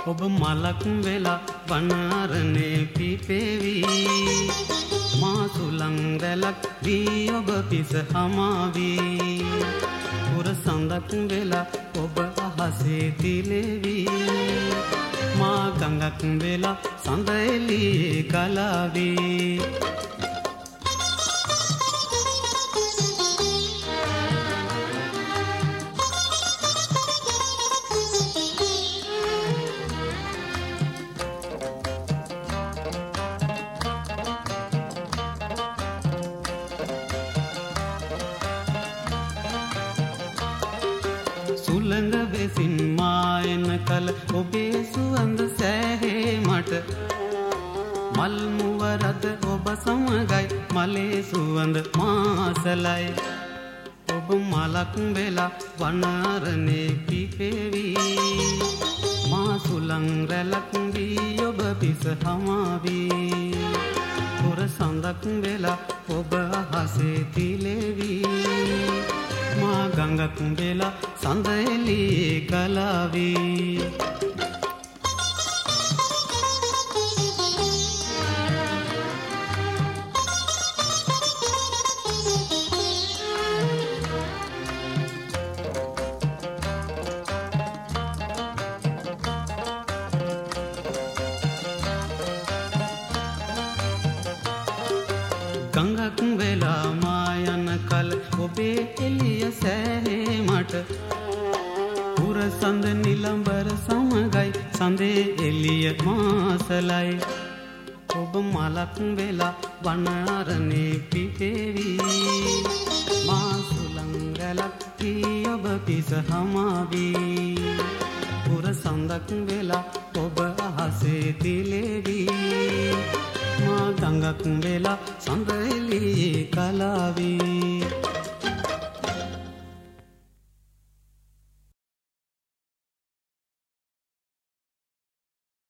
ඔබ මලක් වෙලා වනාරණේ පිපෙවි මා සුලං රැලක් වී ඔබ පිස හමාවි පුර සඳක් වෙලා ඔබ අහසේ තිලෙවි මා ගඟක් වෙලා සඳ එළියේ ගලාවි සුළඟ වෙසින් මායන කල ඔබේ සුවඳ සෑහේ මට මල් මුවරද ඔබ සමගයි මලේ සුවඳ මාසලයි ඔබ මලක් වෙලා වනාරණේ පිපෙවි මා සුළං රැලක් වී ඔබ පිස හමාවි පුර සඳක් වෙලා ඔබ අහසේ තිලෙවි මා ගඟක් වෙලා සඳ එළියේ ගලාවි ගඟක් වෙලා මා යන කල ඔබේ එළිය සෑහේ මට පුර සඳ නිලඹර සමගයි සඳේ එළිය මාසලයි ඔබ මලක් වෙලා වනාරණේ පිපෙවි මා සුළං රැලක් වී ඔබ පිස හමාවි පුර සඳක් වෙලා ඔබ අහසේ තිලෙවි මා ගඟක් වෙලා සඳ එළියේ ගලාවි